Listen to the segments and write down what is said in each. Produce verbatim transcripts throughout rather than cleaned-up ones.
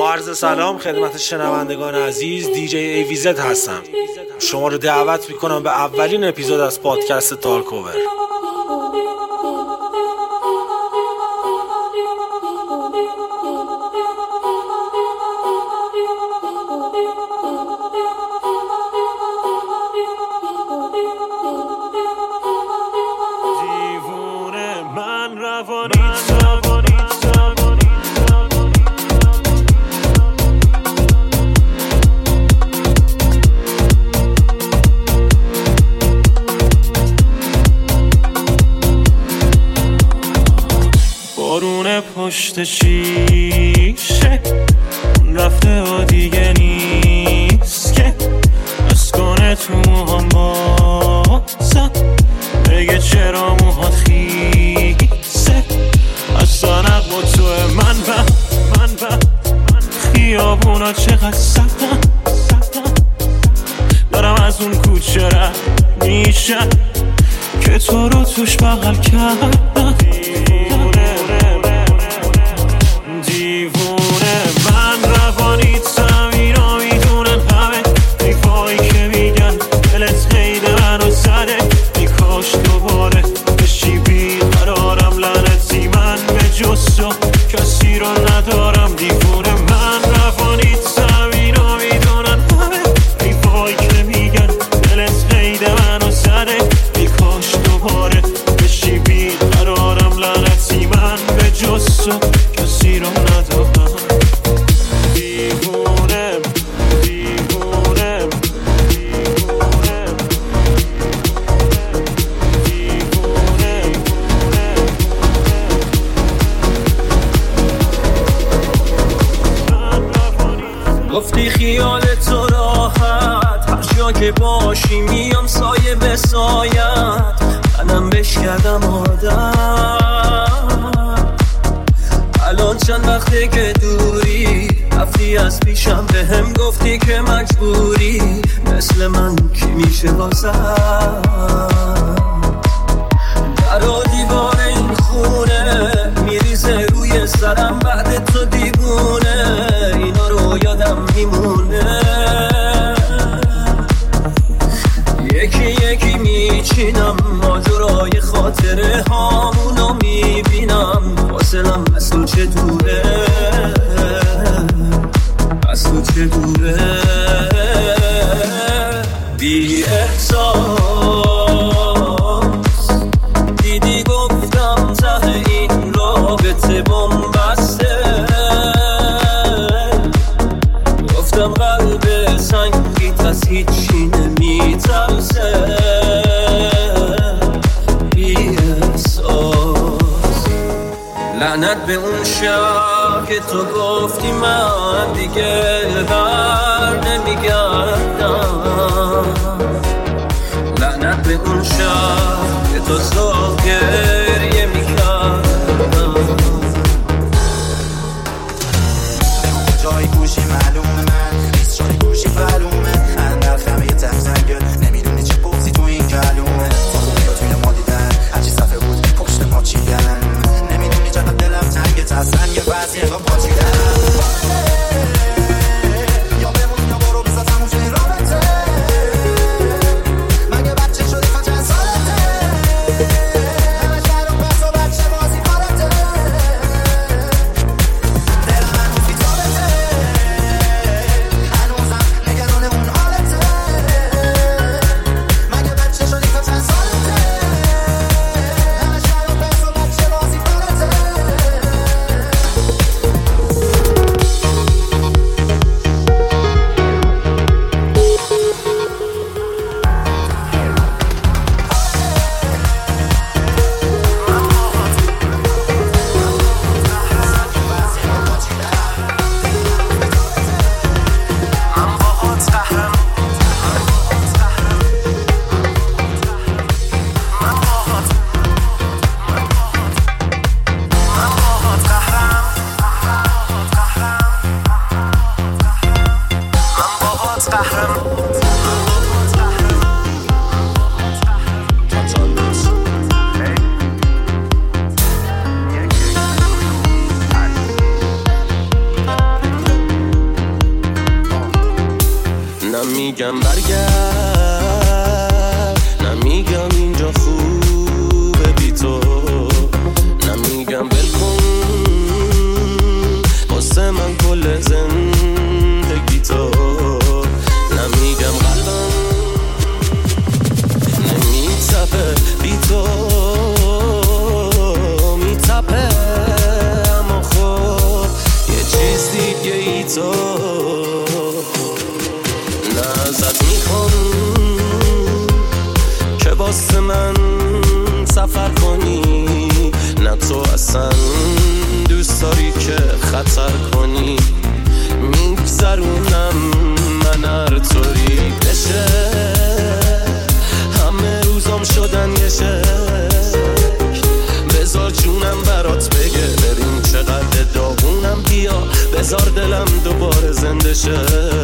با عرض سلام خدمت شنوندگان عزیز، دیجی ایویزد هستم. شما رو دعوت میکنم به اولین اپیزود از پادکست تالکوور. دیوونه من روانی بارون پشت شیشه رفته و دیگه نیست که اسکنه تو موهام بازم بگه چرا موهات خیسه اصلا نقم تو من و من و خیابونا چقدر سختم دارم از اون کوچه رد میشم که تو رو توش بغل کردم. دیوونه من روانیتم، اینا میدونن همه حیفایی که میگن دلت قید منو زده. میکاش دوباره بشی بیقرارم، لعنتی من به جز تو کسی رو ندارم. دیوونه من روانیتم، اینا میدونن همه حیفایی که میگن دلت قید منو زده. میکاش دوباره بشی بیقرارم، لعنتی من به جز تو کسی رو ندارم. دیوونم دیوونم دیوونم دیوونم. گفتی خیال تو راحت، هر جا که باشی میام سایه به سایت. منم بش کردم آدم، الان چند وقته که دوری رفتی از پیشم، به هم گفتی که مجبوری مثل من کی میشه بازم. در و دیوار این خونه میریزه روی سرم، بعد تو دیوونه اینا رو یادم میمونه. یکی یکی میچینم ماجرای خاطره هامونو میبینم، فاصلم از تو چه دوره از تو چه دوره. بی احساس دیدی گفتم ته این رابطه بن‌بسته، گفتم قلب سنگیت از هیچی نمیترسه. بی احساس لعنت به اون شب که تو گفتی من دیگه بر نمیگردم، لعنت به اون شب که تو صاف گریه میکردم. جای گوشی معلومه من بیست جای گوشی معلومه من نرخم یه تف زنگه نمیدونی چی پوزی تو این کلومه. تو خوبی ها توی ما دیدن هرچی صفحه بود پشت ما چیدن، نمیدونی چقدر دلم تنگه تستن یه بعضی اقا پاچیدن. یا بمون یا برو بیزا تموم شد این رابطه، مگه بچه شدی تا چند سالته، همه شهر و بس و بچه بازی کارته. دل من اون فی تابته هنوزم نگران واسه من سفر کنی، نه تو اصلا دوست داری که خطر کنی. میگذرونم من هر طوری بشه، همه روزام شدن یه شکل. بذار جونم برات بگه ببین چقدر داغونم، بیا بذار دلم دوباره زنده شه.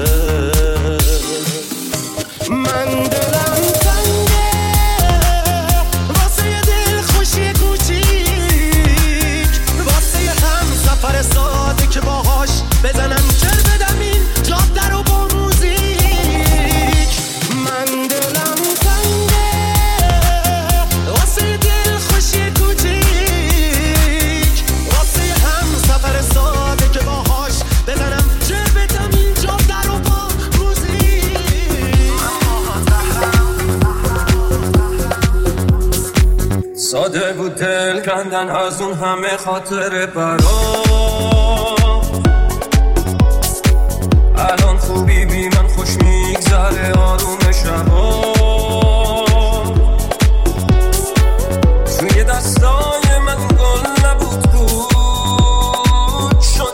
من دلم تنگه واسه یه دل خوشی کوچیک، واسه یه هم سفر ساده که باهاش بزنم چر بدم این جاده رو با موزیک. من دلم تنگه واسه یه دل خوشی کوچیک، واسه یه هم سفر ساده که باهاش بزنم چر بدم این جاده رو با موزیک. ساده بود دل کندن از اون همه خاطر برام، الان خوبی بی من خوش میگذره آروم شبا. توی دستای من گل نبود بود شد،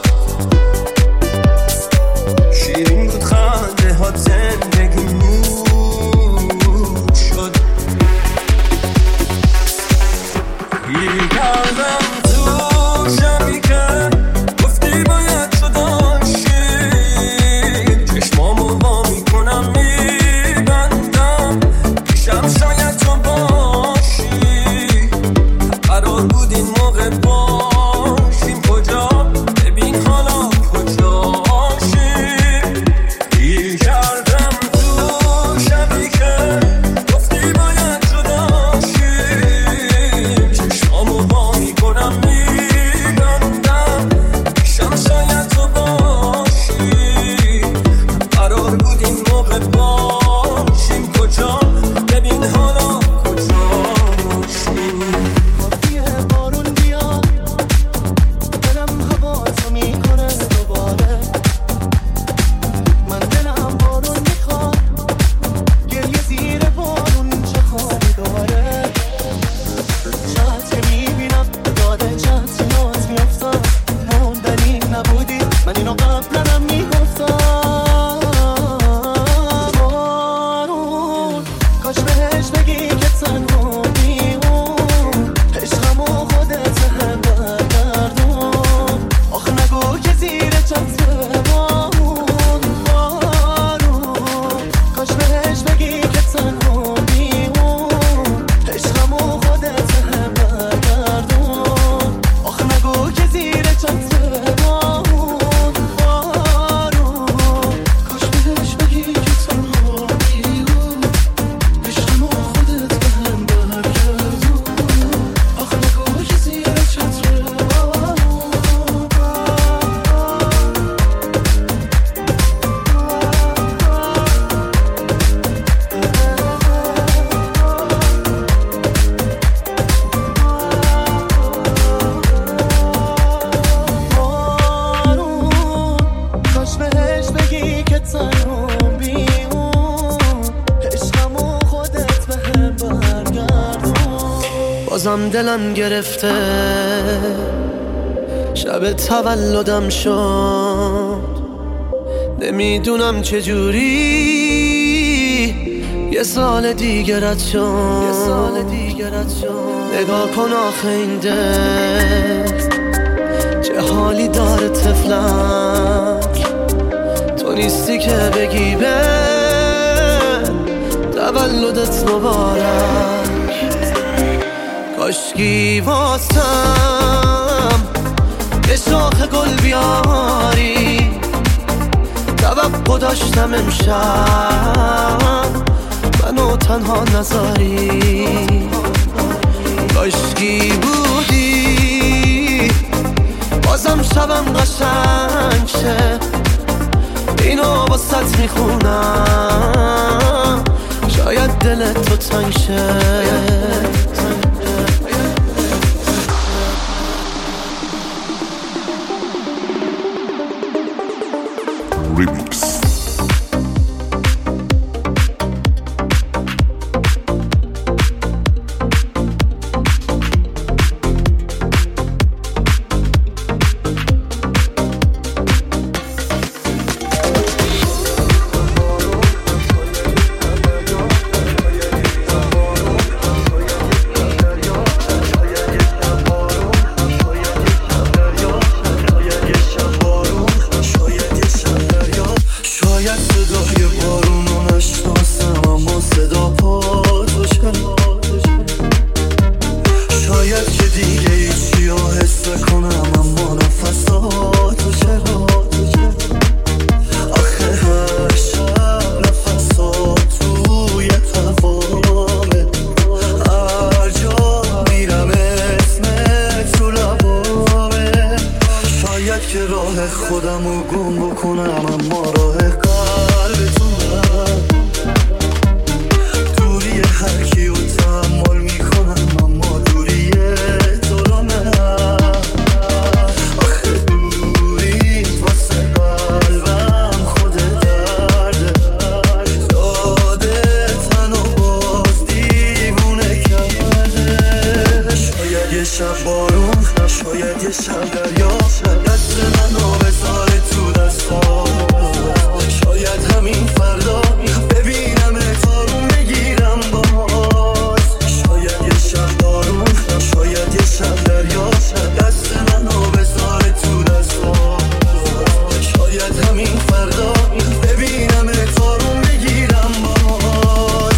شیرین بود خنده ها زندگی مود شد. گیر کردم تو شبی که گفتی باید تو داشتی، چشمامو وا میکنم میبندم پیشم شاید تو باشی. قرار بود این موقع باشیم کجا، ببین حالا کجاشی. گیر کردم تو شبی که گفتی باید تو داشتی، چشمامو وا میکنم میبندم پیشم شاید تو باشی. قرار بود این موقع باشیم کجا، ببین حالا کجاشی. بادیه بارون بیاد دلم هواتو میکنه دوباره، من دلم بارون میخواد گریه زیر بارون چه خوابی داره. چهت میبینم داده چهت یاد میافتم، موندنی نبودی من اینو قبلنم میگفتم. بارون کاش بهش بگی که تنها میمون، عشقمو خودت هم برگردون. آخ نگو که زیر چتر بامون. بارون کاش بهش بگی که تنها میمون، عشقمو خودت هم برگردون. آخ نگو که زیر چتر بامون. بارون کاش بهش بگی که تنها میمون، عشقمو خودت هم برگردون. آخ نگو که زیر چتر بامون. بارون کاش بهش بگی که تنها بیمون، عشقمو خودت به هم برگردون. بازم دلم گرفته شب تولدم شد، نمیدونم چجوری یه سال دیگه رد شد. یه سال دیگه رد شد. نگاه کن آخه این دل چه حالی داره طفلک، تو نیستی که بگی به تولدت مبارک. کاشکی واسم یه شاخ گل بیاری، توقع داشتم امشب منو تنها نذاری. کاشکی بودی بازم شبم قشنگ شه، اینو واسط میخونم شاید دلت تو تنگ شه. Remix. دلم و گم بکنم اما راه قلبتونم دوری هر کیو تحمل میکنم اما دوری ظلمم آخه دوری واسه قلبم خود درده داده تن و باز دیوونه کرده شاید یه شب بارون شاید یه شب دریا دست منو بذاره تو دستام شاید همین فردا ببینم اتارون بگیرم باز شاید یه شب بارون شاید یه شب دریا دست منو بذاره تو دستام شاید همین فردا ببینم اتارون بگیرم باز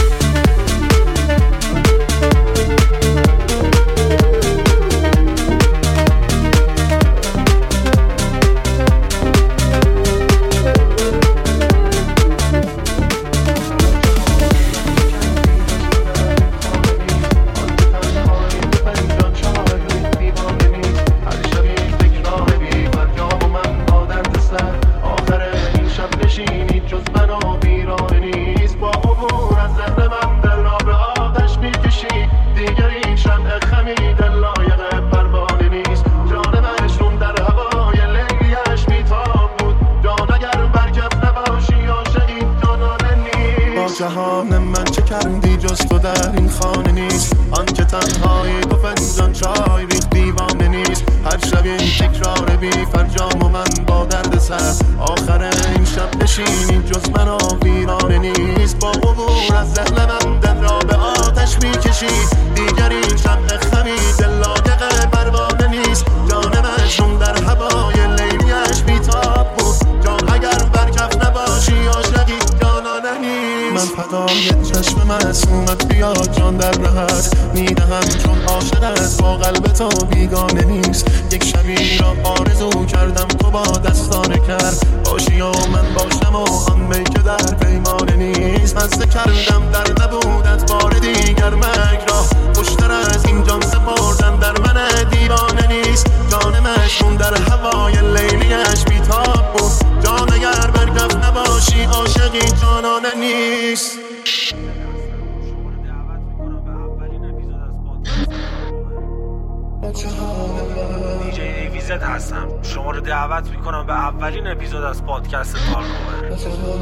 جهان من چه کردی جز تو در این خانه نیست آن که تنهایی دو فنجان چای ریخت دیوانه نیست هر شب این تکرار بی فرجام و من با درد سر آخر این شب نشینی جز من و ویرانه نیست با عبور از ذهن من دل را به آتش میکشی دیگر این شب خمی دل لایق پروانه نیست جان مجنون در هوای لیلیش بیتاب بود جان اگر برکف نباشی عاشقی جانانه نیست من فدای چشم معصومت بیا جان در رهت میدهم چون عاشقت با قلب تو بیگانه نیست یک شبی را آرزو کردم تو با دستانه کرد باشی و من باشم و آن می که در پیمانه نیست مزه کردم در نبودت بار دیگر مرگ را خوشتر از این جان سپردن در من دیوانه نیست جان مشمون در هوای لیلیش بیتاب بود جان اگر برگفت نباشی عاشقی جانانه نیست دیجی ایویزت هستم شما رو دعوت میکنم به اولین اپیزود از پادکست تارکوور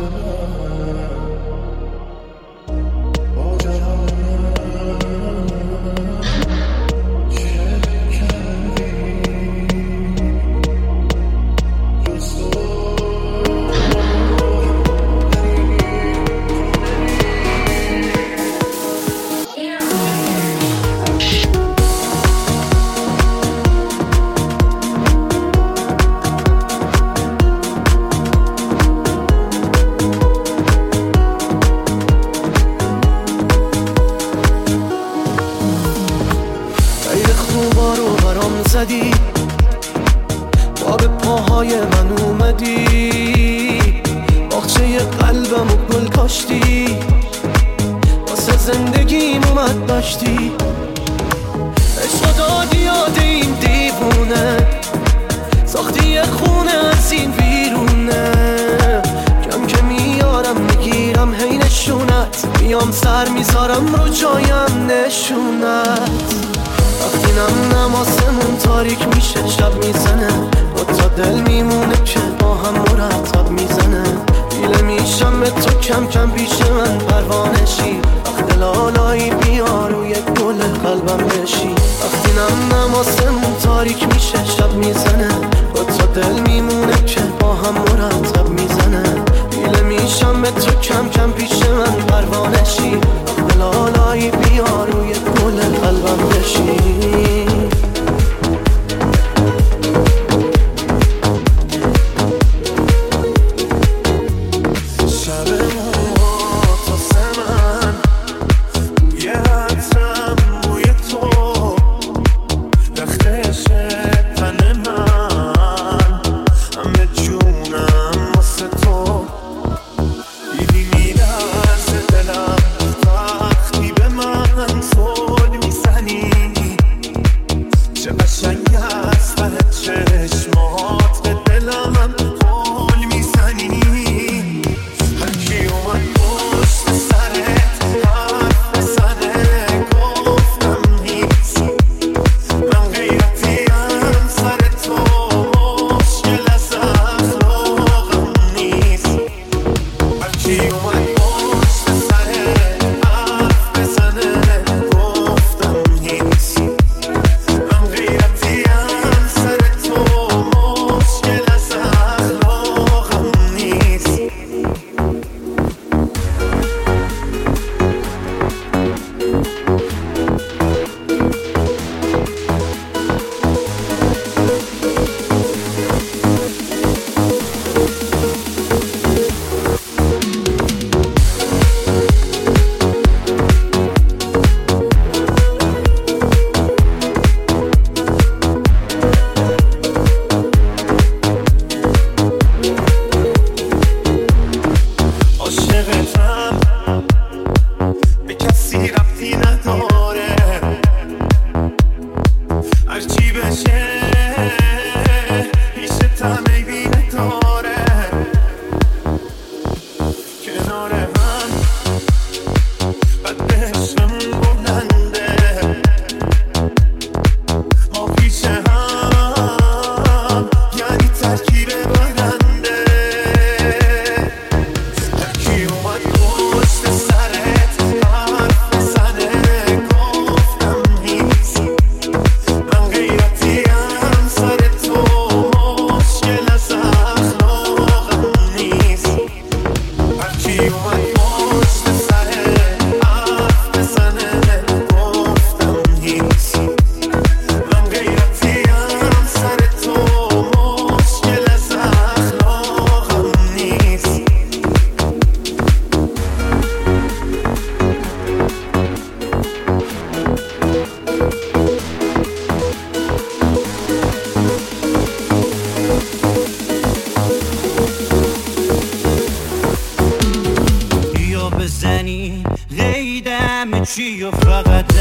زدی با به پاهای من اومدی باغچه قلبم و گل کاشتی واسه زندگیم اومد داشتی عشق دادی یاد این دیوونه ساختی یه خونه از این بیرونه کم که میارم میگیرم هی نشونت میام سر میذارم رو جایم نشونت وقتی نم نماسمون تاریک میشه شب میزنه با تا دل میمونه که با هم مرتب میزنه دیله میشم به تو کم کم پیش من پروانشی وقت لالایی بیا روی گل قلبم بشی وقتی نم نماسمون تاریک میشه شب میزنه با تا دل میمونه که با هم مرتب میزنه دیله میشم به تو کم کم پیش من پروانشی وقت لالایی بیا روی گل قلبم بشی چه قشنگ است برای چشمات به دلم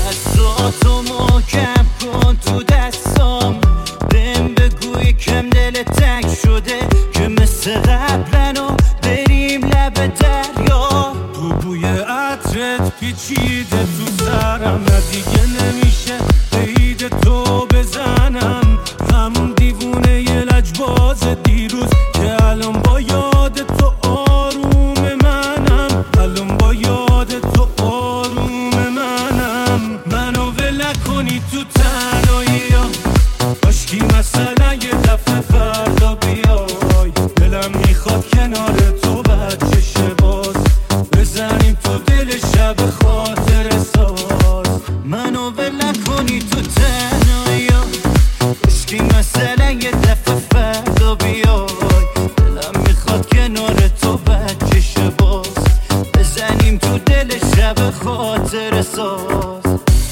دستاتو محکم کن تو دستام، بهم بگو یکم دل تنگ شده که مثل قبلنو بریم لب دریا. بو بوی عطرت پیچیده تو سرم، نه دیگه نمیشه عید تو بزنم. همون دیوونه یه لجباز دیروز که الان با یاد تو آروم منم، الان با یاد تو آروم منم. منو ول نکنی تو تنهایی ها، کاشکی مثلا یه دفعه فردا بیای. دلم میخواد کنار تو بچه شه باز، بزنیم تو دل شب خاطر ساز. منو ول نکنی تو تنهایی ها، کاشکی مثلا یه دفعه فردا بیای. دلم میخواد کنار تو بچه شه باز، بزنیم تو دل شب خاطر ساز.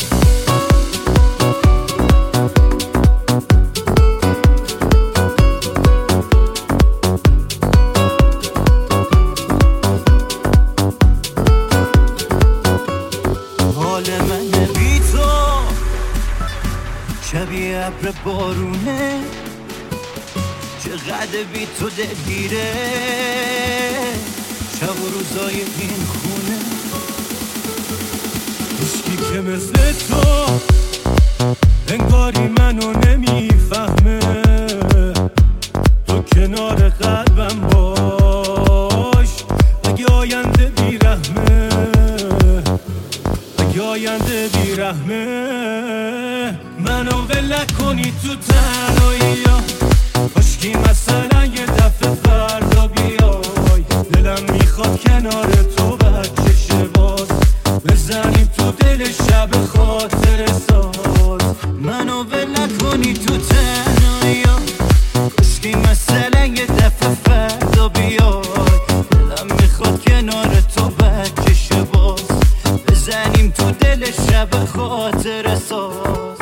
حال من بی تو شبیه ابر بارونه، چقدر بی تو دلگیره شب و روزای این خونه. عشقی که مثل تو انگاری منو نمیفهمه، تو کنار قلبم باش اگه آینده بیرحمه، اگه آینده بیرحمه. منو ول نکنی تو تنهایی ها، کاشکی مثلا یه دفعه فردا بیای. دلم میخواد کنار تو بچه شه باز، بزنیم تو دل شب خاطر ساز. منو ول نکنی تو تنهایی ها، کاشکی مثلا یه دفعه فردا بیای. دلم میخواد کنار تو بچه شه باز، بزنیم تو دل شب خاطر ساز.